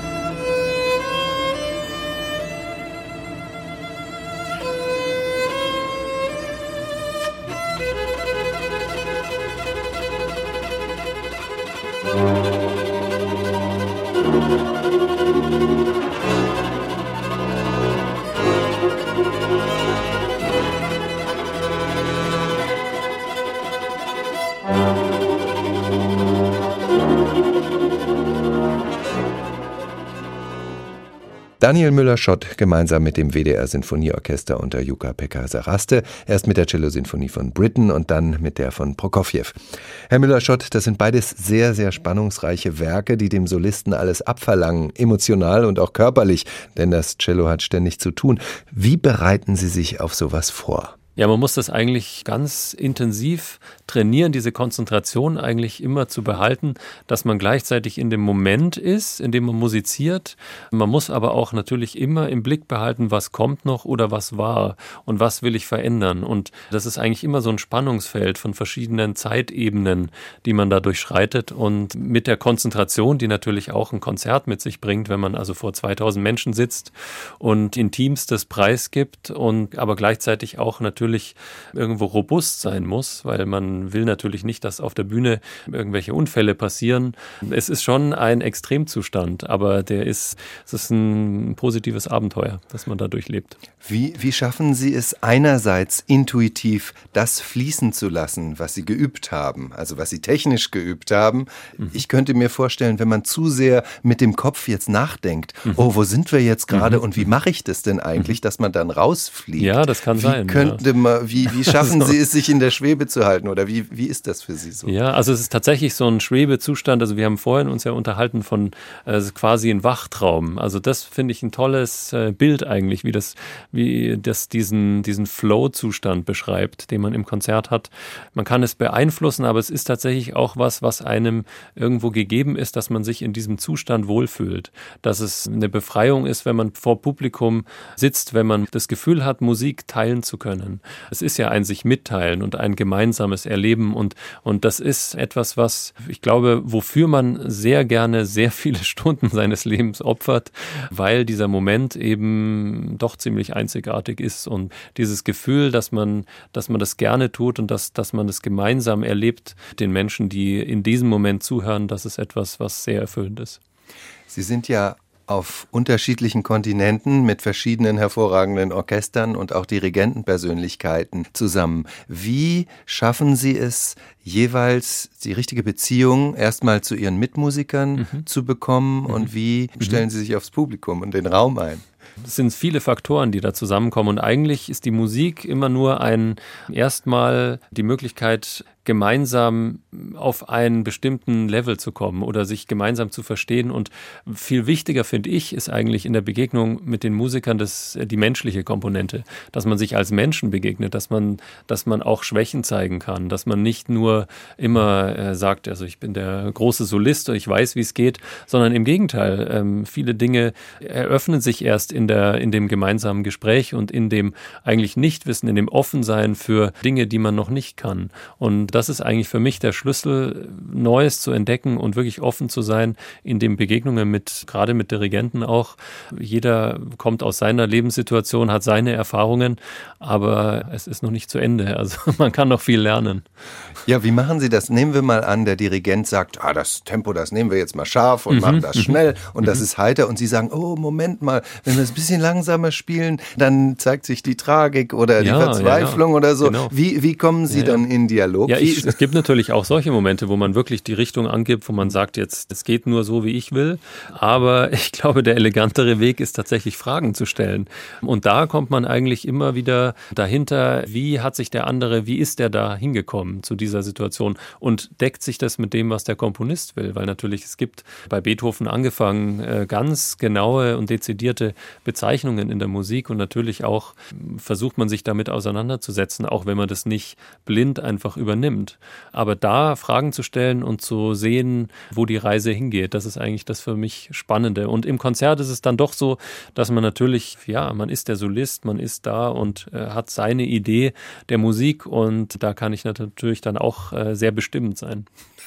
Daniel Müller-Schott gemeinsam mit dem W D R-Sinfonieorchester unter Jukka-Pekka Saraste, erst mit der Cellosinfonie von Britten und dann mit der von Prokofjew. Herr Müller-Schott, das sind beides sehr, sehr spannungsreiche Werke, die dem Solisten alles abverlangen, emotional und auch körperlich, denn das Cello hat ständig zu tun. Wie bereiten Sie sich auf sowas vor? Ja, man muss das eigentlich ganz intensiv trainieren, diese Konzentration eigentlich immer zu behalten, dass man gleichzeitig in dem Moment ist, in dem man musiziert. Man muss aber auch natürlich immer im Blick behalten, was kommt noch oder was war und was will ich verändern. Und das ist eigentlich immer so ein Spannungsfeld von verschiedenen Zeitebenen, die man da durchschreitet. Und mit der Konzentration, die natürlich auch ein Konzert mit sich bringt, wenn man also vor zweitausend Menschen sitzt und in Teams das Preis gibt und aber gleichzeitig auch natürlich irgendwo robust sein muss, weil man will natürlich nicht, dass auf der Bühne irgendwelche Unfälle passieren. Es ist schon ein Extremzustand, aber der ist, es ist ein positives Abenteuer, das man da durchlebt. Wie, wie schaffen Sie es einerseits intuitiv, das fließen zu lassen, was Sie geübt haben, also was Sie technisch geübt haben? Mhm. Ich könnte mir vorstellen, wenn man zu sehr mit dem Kopf jetzt nachdenkt, mhm. oh, wo sind wir jetzt gerade mhm. und wie mache ich das denn eigentlich, mhm. dass man dann rausfliegt? Ja, das kann wie sein. Könnte ja. man, wie, wie schaffen also, Sie es, sich in der Schwebe zu halten oder wie, wie ist das für Sie so? Ja, also es ist tatsächlich so ein Schwebezustand, also wir haben vorhin uns ja unterhalten von äh, quasi ein Wachtraum, also das finde ich ein tolles äh, Bild eigentlich, wie das, wie das diesen, diesen Flow-Zustand beschreibt, den man im Konzert hat. Man kann es beeinflussen, aber es ist tatsächlich auch was, was einem irgendwo gegeben ist, dass man sich in diesem Zustand wohlfühlt, dass es eine Befreiung ist, wenn man vor Publikum sitzt, wenn man das Gefühl hat, Musik teilen zu können. Es ist ja ein sich mitteilen und ein gemeinsames Erleben und, und das ist etwas, was ich glaube, wofür man sehr gerne sehr viele Stunden seines Lebens opfert, weil dieser Moment eben doch ziemlich einzigartig ist und dieses Gefühl, dass man, dass man das gerne tut und dass, dass man das gemeinsam erlebt, den Menschen, die in diesem Moment zuhören, das ist etwas, was sehr erfüllend ist. Sie sind ja auf unterschiedlichen Kontinenten mit verschiedenen hervorragenden Orchestern und auch Dirigentenpersönlichkeiten zusammen. Wie schaffen Sie es, jeweils die richtige Beziehung erstmal zu Ihren Mitmusikern mhm. zu bekommen mhm. und wie stellen mhm. Sie sich aufs Publikum und den Raum ein? Es sind viele Faktoren, die da zusammenkommen und eigentlich ist die Musik immer nur ein, erstmal die Möglichkeit, gemeinsam auf einen bestimmten Level zu kommen oder sich gemeinsam zu verstehen. Und viel wichtiger, finde ich, ist eigentlich in der Begegnung mit den Musikern das, die menschliche Komponente, dass man sich als Menschen begegnet, dass man, dass man auch Schwächen zeigen kann, dass man nicht nur immer äh, sagt, also ich bin der große Solist und ich weiß, wie es geht, sondern im Gegenteil, ähm, viele Dinge eröffnen sich erst in der, in dem gemeinsamen Gespräch und in dem eigentlich Nichtwissen, in dem Offensein für Dinge, die man noch nicht kann. Und das ist eigentlich für mich der Schlüssel, Neues zu entdecken und wirklich offen zu sein in den Begegnungen mit, gerade mit Dirigenten auch. Jeder kommt aus seiner Lebenssituation, hat seine Erfahrungen, aber es ist noch nicht zu Ende. Also man kann noch viel lernen. Ja, wie machen Sie das? Nehmen wir mal an, der Dirigent sagt, ah, das Tempo, das nehmen wir jetzt mal scharf und mhm. machen das schnell und mhm. das ist heiter und Sie sagen, oh, Moment mal, wenn wir es ein bisschen langsamer spielen, dann zeigt sich die Tragik oder die ja, Verzweiflung ja, ja. oder so. Genau. Wie, wie kommen Sie ja, ja. dann in Dialog? Ja, ich, es gibt natürlich auch solche Momente, wo man wirklich die Richtung angibt, wo man sagt, jetzt, es geht nur so, wie ich will. Aber ich glaube, der elegantere Weg ist tatsächlich Fragen zu stellen. Und da kommt man eigentlich immer wieder dahinter, wie hat sich der andere, wie ist der da hingekommen zu dieser Situation? Und deckt sich das mit dem, was der Komponist will? Weil natürlich, es gibt bei Beethoven angefangen ganz genaue und dezidierte Bezeichnungen in der Musik und natürlich auch versucht man sich damit auseinanderzusetzen, auch wenn man das nicht blind einfach übernimmt. Aber da Fragen zu stellen und zu sehen, wo die Reise hingeht, das ist eigentlich das für mich Spannende. Und im Konzert ist es dann doch so, dass man natürlich, ja, man ist der Solist, man ist da und äh, hat seine Idee der Musik und da kann ich natürlich dann auch äh, sehr bestimmt sein.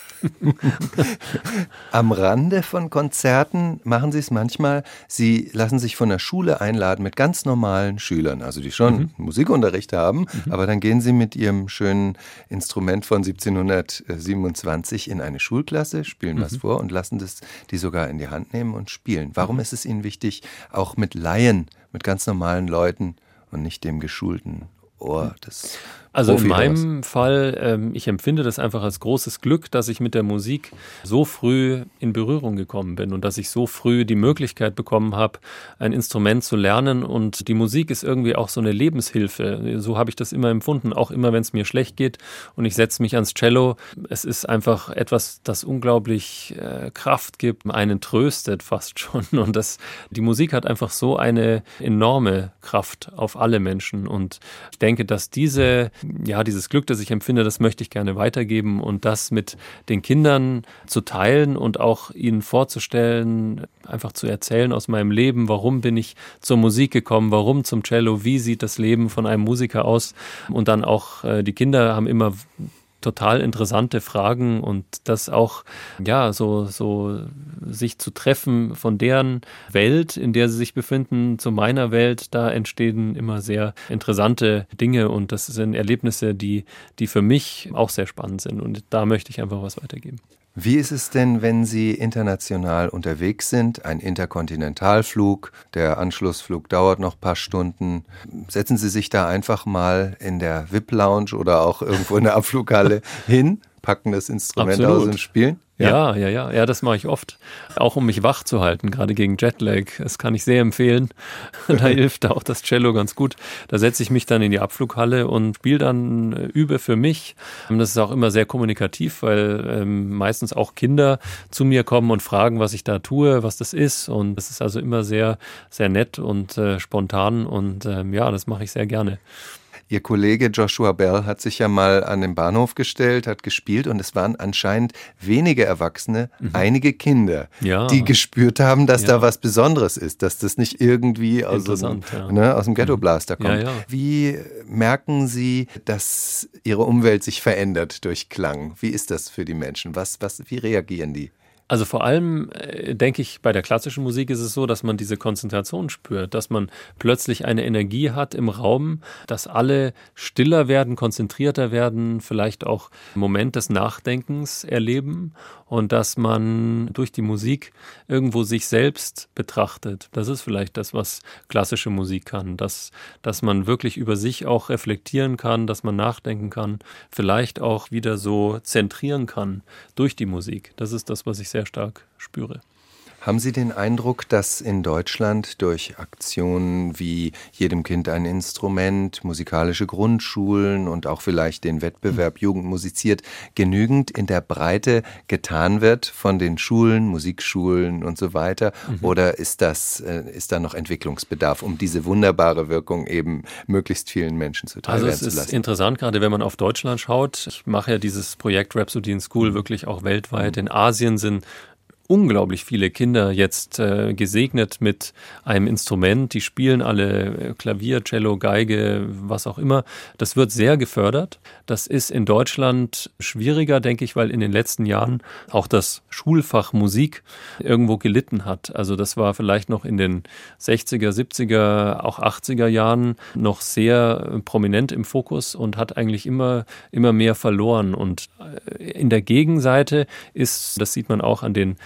Am Rande von Konzerten machen Sie es manchmal, Sie lassen sich von der Schule einladen mit ganz normalen Schülern, also die schon mhm. Musikunterricht haben, mhm. aber dann gehen Sie mit Ihrem schönen Instrument von siebzehnhundertsiebenundzwanzig in eine Schulklasse, spielen mhm. was vor und lassen das, die sogar in die Hand nehmen und spielen. Warum ist es Ihnen wichtig, auch mit Laien, mit ganz normalen Leuten und nicht dem geschulten Ohr des Also in meinem Fall, ähm, ich empfinde das einfach als großes Glück, dass ich mit der Musik so früh in Berührung gekommen bin und dass ich so früh die Möglichkeit bekommen habe, ein Instrument zu lernen. Und die Musik ist irgendwie auch so eine Lebenshilfe. So habe ich das immer empfunden, auch immer, wenn es mir schlecht geht und ich setze mich ans Cello. Es ist einfach etwas, das unglaublich äh, Kraft gibt, einen tröstet fast schon. Und das, die Musik hat einfach so eine enorme Kraft auf alle Menschen. Und ich denke, dass diese Ja, dieses Glück, das ich empfinde, das möchte ich gerne weitergeben und das mit den Kindern zu teilen und auch ihnen vorzustellen, einfach zu erzählen aus meinem Leben, warum bin ich zur Musik gekommen, warum zum Cello, wie sieht das Leben von einem Musiker aus und dann auch äh, die Kinder haben immer total interessante Fragen und das auch, ja, so, so sich zu treffen von deren Welt, in der sie sich befinden, zu meiner Welt, da entstehen immer sehr interessante Dinge und das sind Erlebnisse, die, die für mich auch sehr spannend sind und da möchte ich einfach was weitergeben. Wie ist es denn, wenn Sie international unterwegs sind, ein Interkontinentalflug, der Anschlussflug dauert noch ein paar Stunden, setzen Sie sich da einfach mal in der V I P-Lounge oder auch irgendwo in der Abflughalle hin, packen das Instrument Absolut. aus und spielen? Ja, ja, ja, ja, das mache ich oft. Auch um mich wach zu halten, gerade gegen Jetlag. Das kann ich sehr empfehlen. Da hilft auch das Cello ganz gut. Da setze ich mich dann in die Abflughalle und spiele dann, übe für mich. Das ist auch immer sehr kommunikativ, weil ähm, meistens auch Kinder zu mir kommen und fragen, was ich da tue, was das ist. Und das ist also immer sehr, sehr nett und äh, spontan. Und ähm, ja, das mache ich sehr gerne. Ihr Kollege Joshua Bell hat sich ja mal an den Bahnhof gestellt, hat gespielt und es waren anscheinend wenige Erwachsene, mhm. einige Kinder, ja. die gespürt haben, dass ja. da was Besonderes ist, dass das nicht irgendwie aus, dem, ja. ne, aus dem Ghetto-Blaster kommt. Ja, ja. Wie merken Sie, dass Ihre Umwelt sich verändert durch Klang? Wie ist das für die Menschen? Was, was, wie reagieren die? Also vor allem, äh, denke ich, bei der klassischen Musik ist es so, dass man diese Konzentration spürt, dass man plötzlich eine Energie hat im Raum, dass alle stiller werden, konzentrierter werden, vielleicht auch einen Moment des Nachdenkens erleben und dass man durch die Musik irgendwo sich selbst betrachtet. Das ist vielleicht das, was klassische Musik kann, dass, dass man wirklich über sich auch reflektieren kann, dass man nachdenken kann, vielleicht auch wieder so zentrieren kann durch die Musik. Das ist das, was ich sehr stark spüre. Haben Sie den Eindruck, dass in Deutschland durch Aktionen wie jedem Kind ein Instrument, musikalische Grundschulen und auch vielleicht den Wettbewerb Jugend musiziert, genügend in der Breite getan wird von den Schulen, Musikschulen und so weiter? Mhm. Oder ist das, ist da noch Entwicklungsbedarf, um diese wunderbare Wirkung eben möglichst vielen Menschen zuteil werden zu lassen? Also es ist interessant, gerade wenn man auf Deutschland schaut. Ich mache ja dieses Projekt Rhapsody in School wirklich auch weltweit. In Asien sind unglaublich viele Kinder jetzt äh, gesegnet mit einem Instrument. Die spielen alle Klavier, Cello, Geige, was auch immer. Das wird sehr gefördert. Das ist in Deutschland schwieriger, denke ich, weil in den letzten Jahren auch das Schulfach Musik irgendwo gelitten hat. Also das war vielleicht noch in den sechziger, siebziger, auch achtziger Jahren noch sehr prominent im Fokus und hat eigentlich immer, immer mehr verloren. Und in der Gegenseite ist, das sieht man auch an den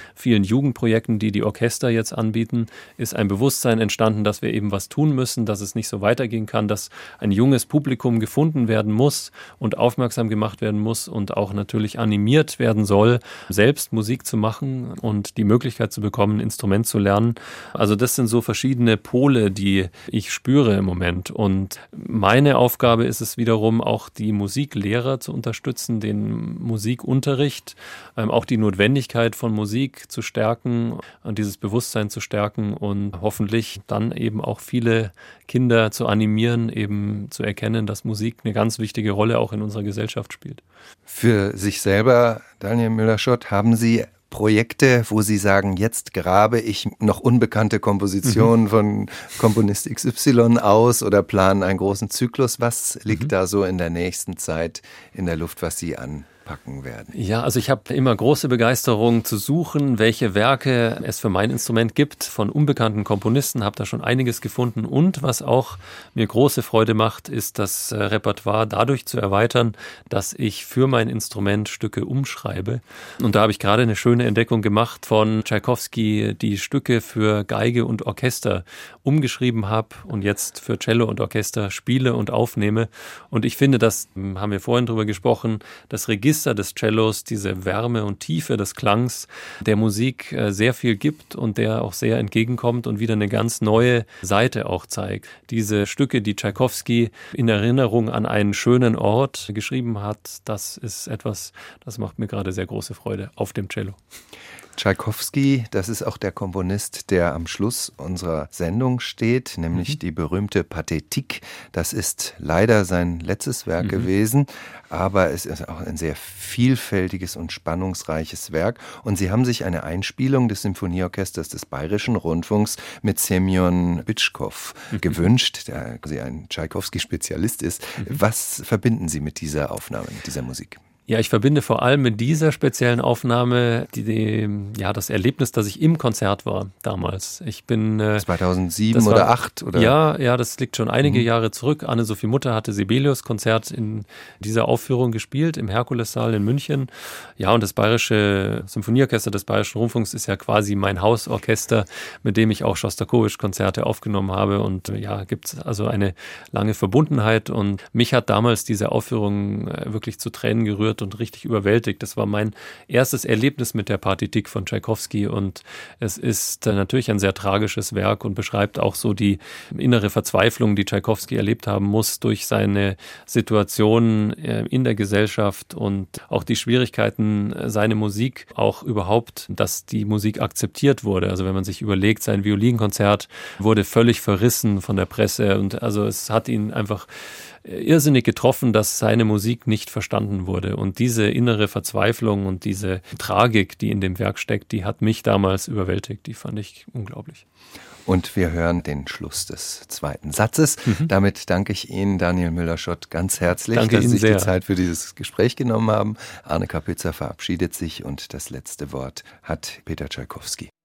vielen Jugendprojekten, die die Orchester jetzt anbieten, ist ein Bewusstsein entstanden, dass wir eben was tun müssen, dass es nicht so weitergehen kann, dass ein junges Publikum gefunden werden muss und aufmerksam gemacht werden muss und auch natürlich animiert werden soll, selbst Musik zu machen und die Möglichkeit zu bekommen, ein Instrument zu lernen. Also das sind so verschiedene Pole, die ich spüre im Moment. Und meine Aufgabe ist es wiederum, auch die Musiklehrer zu unterstützen, den Musikunterricht, ähm, auch die Notwendigkeit von Musik zu stärken und dieses Bewusstsein zu stärken und hoffentlich dann eben auch viele Kinder zu animieren, eben zu erkennen, dass Musik eine ganz wichtige Rolle auch in unserer Gesellschaft spielt. Für sich selber, Daniel Müller-Schott, haben Sie Projekte, wo Sie sagen, jetzt grabe ich noch unbekannte Kompositionen mhm. von Komponist X Y aus oder planen einen großen Zyklus? Was liegt mhm. da so in der nächsten Zeit in der Luft, was Sie anpacken werden? Ja, also ich habe immer große Begeisterung zu suchen, welche Werke es für mein Instrument gibt von unbekannten Komponisten, habe da schon einiges gefunden und was auch mir große Freude macht, ist das Repertoire dadurch zu erweitern, dass ich für mein Instrument Stücke umschreibe und da habe ich gerade eine schöne Entdeckung gemacht von Tschaikowski, die Stücke für Geige und Orchester umgeschrieben habe und jetzt für Cello und Orchester spiele und aufnehme und ich finde, das haben wir vorhin drüber gesprochen, das Register des Cellos, diese Wärme und Tiefe des Klangs der Musik sehr viel gibt und der auch sehr entgegenkommt und wieder eine ganz neue Seite auch zeigt. Diese Stücke, die Tschaikowski in Erinnerung an einen schönen Ort geschrieben hat, das ist etwas, das macht mir gerade sehr große Freude auf dem Cello. Tschaikowski, das ist auch der Komponist, der am Schluss unserer Sendung steht, nämlich mhm. die berühmte Pathétique. Das ist leider sein letztes Werk mhm. gewesen, aber es ist auch ein sehr vielfältiges und spannungsreiches Werk. Und Sie haben sich eine Einspielung des Symphonieorchesters des Bayerischen Rundfunks mit Semyon Bitschkow mhm. gewünscht, der quasi ein Tschaikowski-Spezialist ist. Mhm. Was verbinden Sie mit dieser Aufnahme, mit dieser Musik? Ja, ich verbinde vor allem mit dieser speziellen Aufnahme die, die, ja, das Erlebnis, dass ich im Konzert war damals. Ich bin äh, zweitausendsieben oder acht oder? Ja, ja, das liegt schon einige mhm. Jahre zurück. Anne-Sophie Mutter hatte Sibelius-Konzert in dieser Aufführung gespielt im Herkulessaal in München. Ja, und das Bayerische Symphonieorchester des Bayerischen Rundfunks ist ja quasi mein Hausorchester, mit dem ich auch Schostakowitsch-Konzerte aufgenommen habe. Und ja, gibt es also eine lange Verbundenheit. Und mich hat damals diese Aufführung wirklich zu Tränen gerührt und richtig überwältigt. Das war mein erstes Erlebnis mit der Pathétique von Tschaikowski und es ist natürlich ein sehr tragisches Werk und beschreibt auch so die innere Verzweiflung, die Tschaikowski erlebt haben muss durch seine Situation in der Gesellschaft und auch die Schwierigkeiten, seine Musik auch überhaupt, dass die Musik akzeptiert wurde. Also wenn man sich überlegt, sein Violinkonzert wurde völlig verrissen von der Presse und also es hat ihn einfach irrsinnig getroffen, dass seine Musik nicht verstanden wurde. Und diese innere Verzweiflung und diese Tragik, die in dem Werk steckt, die hat mich damals überwältigt. Die fand ich unglaublich. Und wir hören den Schluss des zweiten Satzes. Mhm. Damit danke ich Ihnen, Daniel Müller-Schott, ganz herzlich, danke dass Sie sich sehr. die Zeit für dieses Gespräch genommen haben. Arne Kapitza verabschiedet sich und das letzte Wort hat Peter Tschaikowski.